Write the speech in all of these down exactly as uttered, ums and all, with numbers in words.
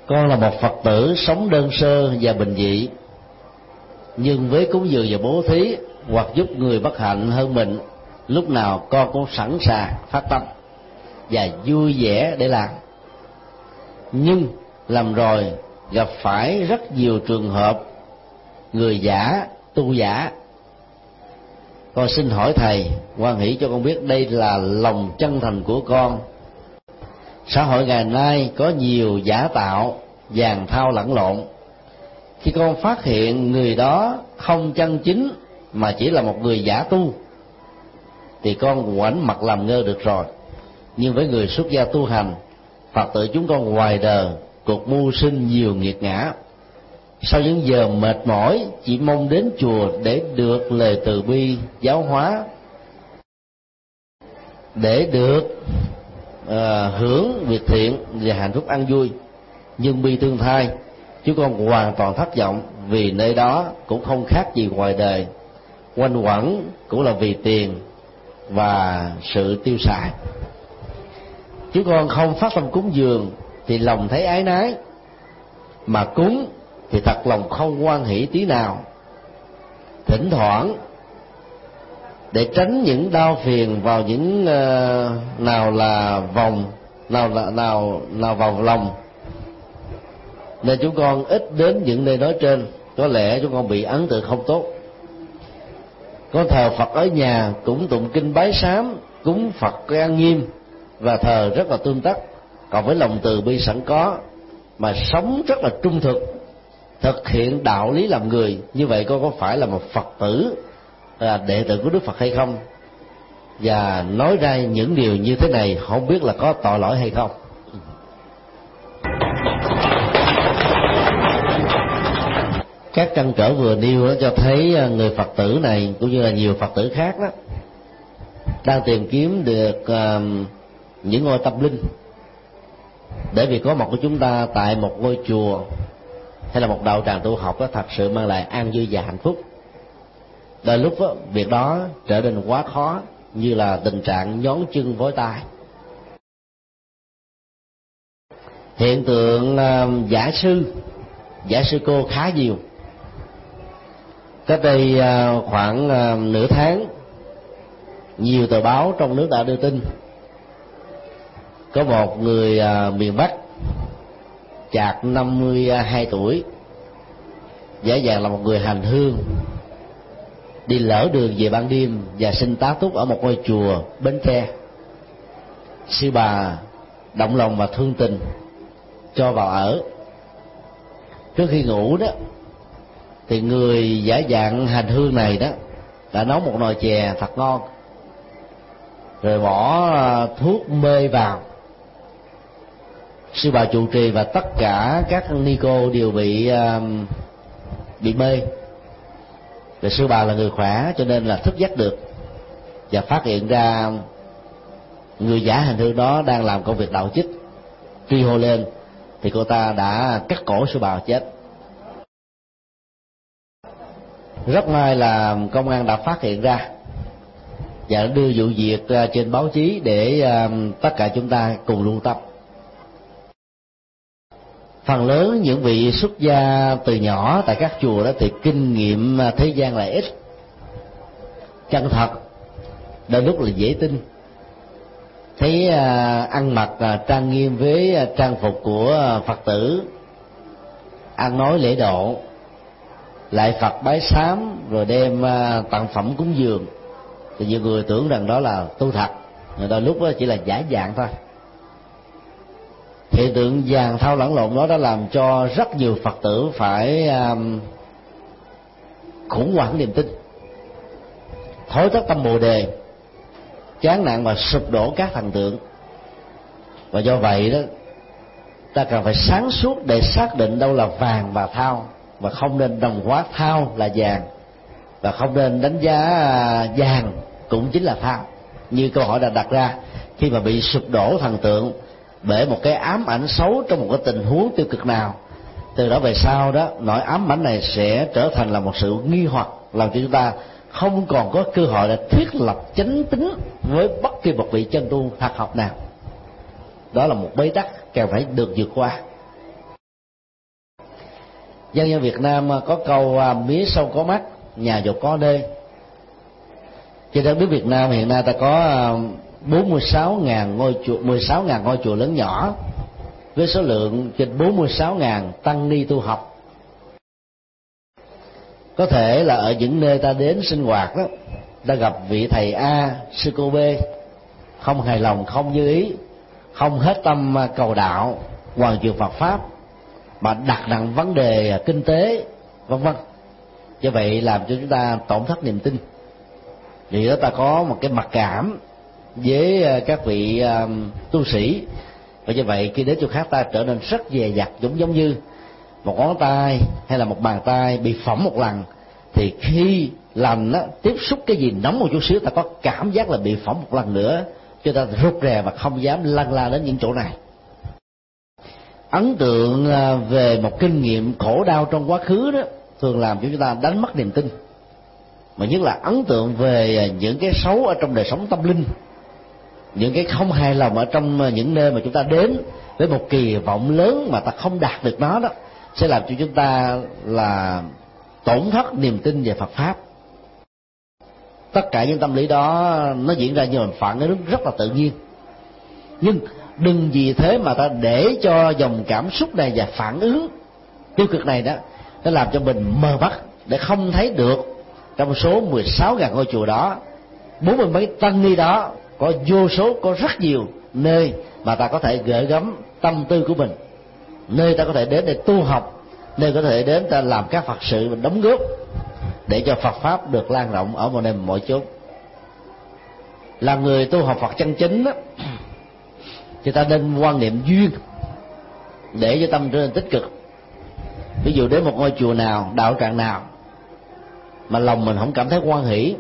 Con là một Phật tử sống đơn sơ và bình dị, nhưng với cúng dường và bố thí hoặc giúp người bất hạnh hơn mình, lúc nào con cũng sẵn sàng phát tâm và vui vẻ để làm. Nhưng làm rồi gặp phải rất nhiều trường hợp người giả, tu giả. Con xin hỏi thầy hoan hỷ cho con biết đây là lòng chân thành của con. Xã hội ngày nay có nhiều giả tạo, vàng thao lẫn lộn. Khi con phát hiện người đó không chân chính mà chỉ là một người giả tu, thì con ngoảnh mặt làm ngơ được rồi. Nhưng với người xuất gia tu hành, Phật tử chúng con ngoài đời cuộc mưu sinh nhiều nghiệt ngã. Sau những giờ mệt mỏi, chỉ mong đến chùa để được lời từ bi giáo hóa, để được uh, hưởng việc thiện và hạnh phúc an vui. Nhưng bi thương thay, chúng con hoàn toàn thất vọng, vì nơi đó cũng không khác gì ngoài đời, quanh quẩn cũng là vì tiền và sự tiêu xài. Chúng con không phát tâm cúng dường thì lòng thấy ái nái, mà cúng thì thật lòng không hoan hỷ tí nào. Thỉnh thoảng để tránh những đau phiền vào những uh, nào là vòng, nào là nào nào vào lòng, nên chúng con ít đến những nơi nói trên. Có lẽ chúng con bị ấn tượng không tốt. Con thờ Phật ở nhà cũng tụng kinh bái sám, cúng Phật an nghiêm và thờ rất là tương tất, còn với lòng từ bi sẵn có mà sống rất là trung thực, thực hiện đạo lý làm người. Như vậy con có phải là một Phật tử, là đệ tử của Đức Phật hay không? Và nói ra những điều như thế này không biết là có tội lỗi hay không. Các trăn trở vừa nêu đó cho thấy người Phật tử này cũng như là nhiều Phật tử khác đó đang tìm kiếm được uh, những ngôi tâm linh để việc có mặt của chúng ta tại một ngôi chùa hay là một đạo tràng tu học đó thật sự mang lại an vui và hạnh phúc. Đôi lúc đó, việc đó trở nên quá khó, như là tình trạng nhón chân vối tay. Hiện tượng uh, giả sư, giả sư cô khá nhiều. Cách đây uh, khoảng uh, nửa tháng, nhiều tờ báo trong nước đã đưa tin có một người uh, miền Bắc chạc năm mươi hai tuổi, giả dạng là một người hành hương, đi lỡ đường về ban đêm và xin tá túc ở một ngôi chùa Bến Tre. Sư bà động lòng và thương tình cho vào ở. Trước khi ngủ đó thì người giả dạng hành hương này đó đã nấu một nồi chè thật ngon, rồi bỏ thuốc mê vào. Sư bà trụ trì và tất cả các ni cô đều bị uh, bị mê. Rồi sư bà là người khỏe cho nên là thức giấc được, và phát hiện ra người giả hành hương đó đang làm công việc đạo chích. Truy hô lên thì cô ta đã cắt cổ sư bà chết. Rất may là công an đã phát hiện ra và đưa vụ việc trên báo chí để tất cả chúng ta cùng lưu tâm. Phần lớn những vị xuất gia từ nhỏ tại các chùa đó thì kinh nghiệm thế gian lại ít, chân thật, đôi lúc là dễ tin. Thấy ăn mặc trang nghiêm với trang phục của Phật tử, ăn nói lễ độ, lại Phật bái sám, rồi đem tặng phẩm cúng dường, thì nhiều người tưởng rằng đó là tu thật, đôi lúc đó chỉ là giả dạng thôi. Hiện tượng vàng thao lẫn lộn đó đã làm cho rất nhiều Phật tử phải um, khủng hoảng niềm tin, thối thất tâm bồ đề, chán nản và sụp đổ các thần tượng. Và do vậy đó, ta cần phải sáng suốt để xác định đâu là vàng và thao, và không nên đồng hóa thao là vàng, và không nên đánh giá vàng cũng chính là thao. Như câu hỏi đã đặt ra, khi mà bị sụp đổ thần tượng bởi một cái ám ảnh xấu trong một cái tình huống tiêu cực nào, từ đó về sau đó nỗi ám ảnh này sẽ trở thành là một sự nghi hoặc, làm cho chúng ta không còn có cơ hội để thiết lập chánh tín với bất kỳ một vị chân tu thật học nào. Đó là một bế tắc cần phải được vượt qua. Dân gian Việt Nam có câu mía sâu có mắt, nhà giàu có đê. Trên đất nước Việt Nam hiện nay ta có bốn mươi sáu nghìn ngôi chùa, mười sáu nghìn ngôi chùa lớn nhỏ với số lượng trên bốn mươi sáu nghìn tăng ni tu học. Có thể là ở những nơi ta đến sinh hoạt đó, ta gặp vị thầy A, sư cô B không hài lòng, không như ý, không hết tâm cầu đạo, hoàn truyền Phật pháp, mà đặt nặng vấn đề kinh tế, vân vân. Do vậy làm cho chúng ta tổn thất niềm tin. Vì đó ta có một cái mặc cảm với các vị uh, tu sĩ, và như vậy khi đến chỗ khác ta trở nên rất dè dặt, giống giống như một ngón tay hay là một bàn tay bị phỏng một lần, thì khi làm nó tiếp xúc cái gì nóng một chút xíu, ta có cảm giác là bị phỏng một lần nữa, cho ta rụt rè và không dám lăn la đến những chỗ này. Ấn tượng về một kinh nghiệm khổ đau trong quá khứ đó thường làm cho chúng ta đánh mất niềm tin, mà nhất là ấn tượng về những cái xấu ở trong đời sống tâm linh, những cái không hài lòng ở trong những nơi mà chúng ta đến với một kỳ vọng lớn mà ta không đạt được nó đó, sẽ làm cho chúng ta là tổn thất niềm tin về Phật pháp. Tất cả những tâm lý đó nó diễn ra như một phản ứng rất là tự nhiên, nhưng đừng vì thế mà ta để cho dòng cảm xúc này và phản ứng tiêu cực này đó nó làm cho mình mờ mắt, để không thấy được trong số mười sáu nghìn ngôi chùa đó, bốn mươi mấy tăng ni đó, có vô số, có rất nhiều nơi mà ta có thể gửi gắm tâm tư của mình, nơi ta có thể đến để tu học, nơi có thể đến ta làm các Phật sự, mình đóng góp để cho Phật pháp được lan rộng ở mọi nơi mọi chốn. Là người tu học Phật chân chính đó, thì ta nên quan niệm duyên để cho tâm trở nên tích cực. Ví dụ đến một ngôi chùa nào, đạo tràng nào mà lòng mình không cảm thấy hoan hỷ,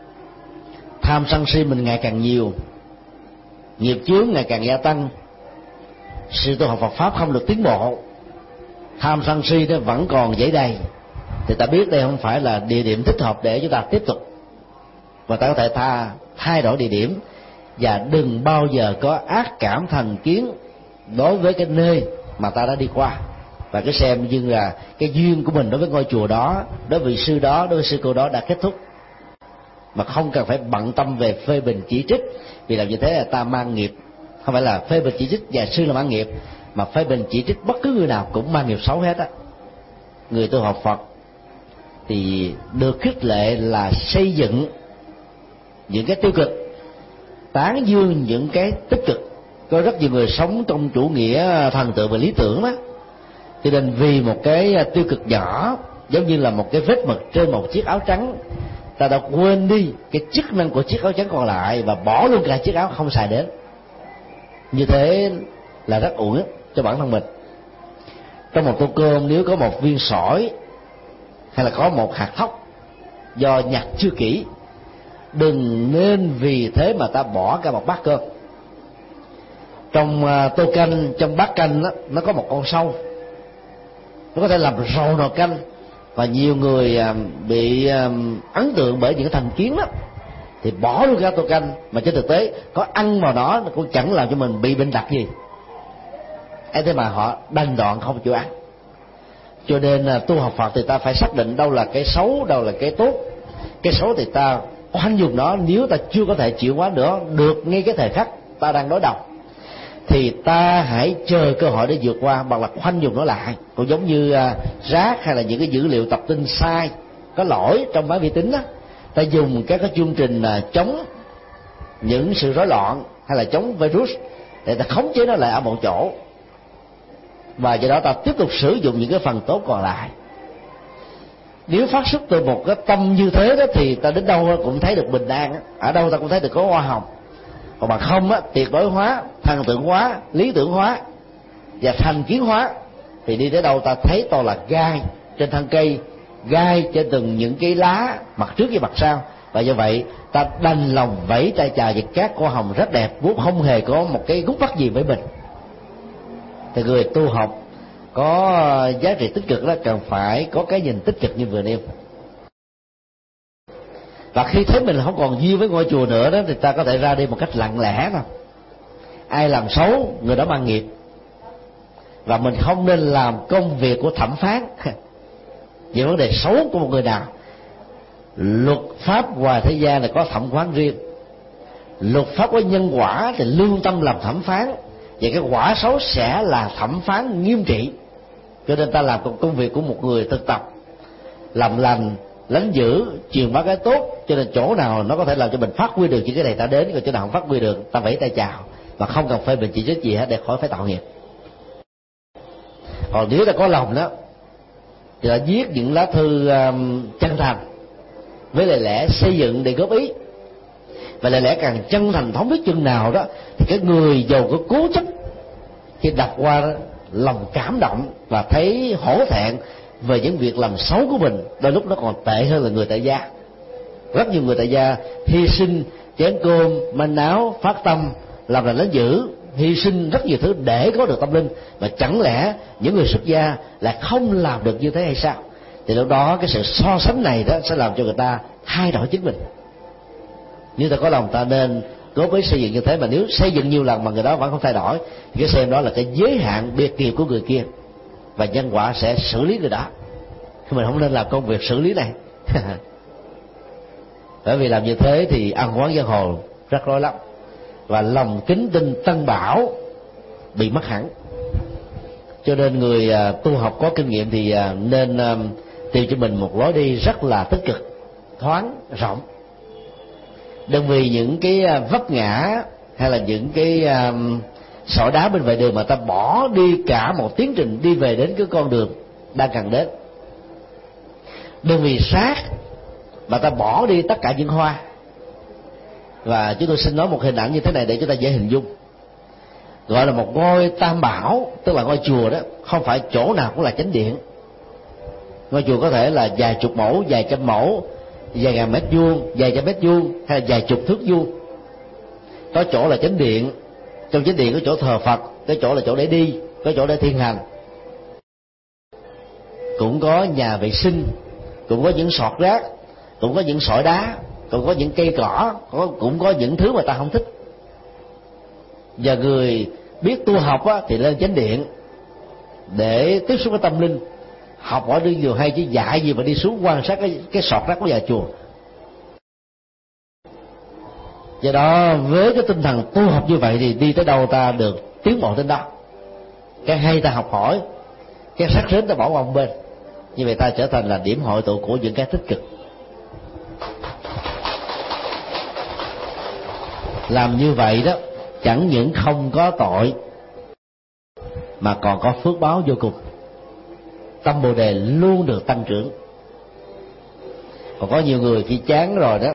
tham sân si mình ngày càng nhiều, nghiệp chướng ngày càng gia tăng, sự tu học Phật pháp không được tiến bộ, tham sân si nó vẫn còn dễ đầy, thì ta biết đây không phải là địa điểm thích hợp để chúng ta tiếp tục, và ta có thể tha thay đổi địa điểm, và đừng bao giờ có ác cảm thành kiến đối với cái nơi mà ta đã đi qua, và cứ xem như là cái duyên của mình đối với ngôi chùa đó, đối với vị sư đó, đối với sư cô đó đã kết thúc, mà không cần phải bận tâm về phê bình chỉ trích, vì làm như thế là ta mang nghiệp. Không phải là phê bình chỉ trích và sư là mang nghiệp, mà phê bình chỉ trích bất cứ người nào cũng mang nghiệp xấu hết á. Người tu học Phật thì được khích lệ là xây dựng những cái tiêu cực, tán dương những cái tích cực. Có rất nhiều người sống trong chủ nghĩa thần tượng và lý tưởng đó, cho nên vì một cái tiêu cực nhỏ, giống như là một cái vết mực trên một chiếc áo trắng, ta đã quên đi cái chức năng của chiếc áo trắng còn lại và bỏ luôn cả chiếc áo không xài đến. Như thế là rất uổng cho bản thân mình. Trong một tô cơm nếu có một viên sỏi hay là có một hạt thóc do nhặt chưa kỹ, đừng nên vì thế mà ta bỏ cả một bát cơm. Trong tô canh, trong bát canh đó, nó có một con sâu, nó có thể làm rầu nồi canh, và nhiều người bị ấn tượng bởi những cái thành kiến đó, thì bỏ luôn ra tô canh, mà trên thực tế có ăn vào đó nó cũng chẳng làm cho mình bị bệnh tật gì. ấy thế mà họ đành đoạn không chịu ăn. Cho nên tu học Phật thì ta phải xác định đâu là cái xấu, đâu là cái tốt. Cái xấu thì ta khoanh dùng nó, nếu ta chưa có thể chịu hóa nữa được ngay cái thời khắc ta đang đối đầu, thì ta hãy chờ cơ hội để vượt qua bằng là khoanh dùng nó lại. Cũng giống như rác hay là những cái dữ liệu tập tin sai, có lỗi trong máy vi tính đó, ta dùng các cái chương trình chống những sự rối loạn hay là chống virus để ta khống chế nó lại ở một chỗ, và do đó ta tiếp tục sử dụng những cái phần tốt còn lại. Nếu phát xuất từ một cái tâm như thế đó thì ta đến đâu cũng thấy được bình an, ở đâu ta cũng thấy được có hoa hồng. Còn bằng không á, tuyệt đối hóa, thần tượng hóa, lý tưởng hóa và thành kiến hóa, thì đi tới đâu ta thấy toàn là gai trên thân cây, gai trên từng những cái lá mặt trước và mặt sau, và do vậy ta đành lòng vẫy tay chào với các hoa hồng rất đẹp, vốn không hề có một cái gút mắt gì với mình. Thì người tu học có giá trị tích cực đó cần phải có cái nhìn tích cực như vừa nêu. Và khi thấy mình không còn duyên với ngôi chùa nữa đó, thì ta có thể ra đi một cách lặng lẽ thôi. Ai làm xấu người đó mang nghiệp, và mình không nên làm công việc của thẩm phán. về vấn đề xấu của một người nào. Luật pháp ngoài thế gian là có thẩm phán riêng. Luật pháp có nhân quả thì lương tâm làm thẩm phán, và cái quả xấu sẽ là thẩm phán nghiêm trị. Cho nên ta làm công việc của một người thực tập, làm lành, lánh dữ, truyền bá cái tốt. Cho nên chỗ nào nó có thể làm cho mình phát huy được những cái này ta đến, còn chỗ nào không phát huy được ta vẫy tay chào, mà không cần phê bình chỉ trích gì hết để khỏi phải tạo nghiệp. Còn nếu ta có lòng đó thì ta viết những lá thư um, chân thành với lời lẽ xây dựng để góp ý, và lời lẽ càng chân thành thống nhất chừng nào đó thì cái người giàu có cố chấp khi đọc qua đó, lòng cảm động và thấy hổ thẹn về những việc làm xấu của mình, đôi lúc nó còn tệ hơn là người tại gia. Rất nhiều người tại gia hy sinh chén cơm, manh áo, phát tâm, làm lành lánh dữ, hy sinh rất nhiều thứ để có được tâm linh, mà chẳng lẽ những người xuất gia lại không làm được như thế hay sao? Thì lúc đó cái sự so sánh này đó sẽ làm cho người ta thay đổi chính mình. Nếu ta có lòng ta nên góp ý xây dựng như thế, mà nếu xây dựng nhiều lần mà người đó vẫn không thay đổi thì cái xem đó là cái giới hạn biệt kiều của người kia, và nhân quả sẽ xử lý người đó. Mình không nên làm công việc xử lý này. Bởi vì làm như thế thì ăn quán giang hồ rất rối lắm, và lòng kính tin Tân Bảo bị mất hẳn. Cho nên người tu học có kinh nghiệm thì nên tìm cho mình một lối đi rất là tích cực, thoáng, rộng. Đừng vì những cái vấp ngã hay là những cái sỏi đá bên vệ đường mà ta bỏ đi cả một tiến trình đi về đến cái con đường đang cần đến. Đừng vì sát mà ta bỏ đi tất cả những hoa. Và chúng tôi xin nói một hình ảnh như thế này để chúng ta dễ hình dung. Gọi là một ngôi tam bảo, tức là ngôi chùa đó, không phải chỗ nào cũng là chánh điện. Ngôi chùa có thể là vài chục mẫu, vài trăm mẫu, vài ngàn mét vuông, vài trăm mét vuông, hay là vài chục thước vuông. Có chỗ là chánh điện, trong chánh điện có chỗ thờ Phật, có chỗ là chỗ để đi, có chỗ để thiên hành. Cũng có nhà vệ sinh, cũng có những sọt rác, cũng có những sỏi đá, cũng có những cây cỏ, cũng có những thứ mà ta không thích. Và người biết tu học á, thì lên chánh điện để tiếp xúc với tâm linh, học hỏi được điều hay, chứ dạy gì mà đi xuống quan sát cái, cái sọt rác của nhà chùa. Do đó với cái tinh thần tu học như vậy thì đi tới đâu ta được tiến bộ đến đó. Cái hay ta học hỏi, cái sắc rến ta bỏ qua một bên. Như vậy ta trở thành là điểm hội tụ của những cái tích cực. Làm như vậy đó chẳng những không có tội mà còn có phước báo vô cùng. Tâm Bồ Đề luôn được tăng trưởng. Còn có nhiều người khi chán rồi đó